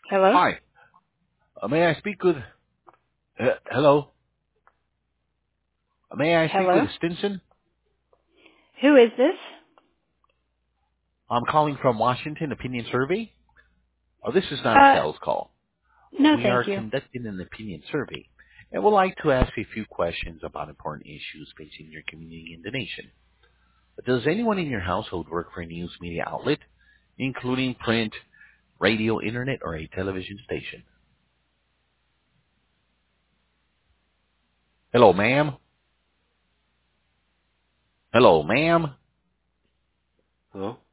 Hello? Hi. May I speak with... hello? May I speak with Hello? Stinson? Who is this? I'm calling from Washington Opinion Survey. Oh, this is not a Uh, sales call. no We are thank you. conducting an opinion survey and would like to ask a few questions about important issues facing your community and the nation. Does anyone in your household work for a news media outlet, including print, radio, internet, or a television station? Hello, ma'am? Hello, ma'am? Hello?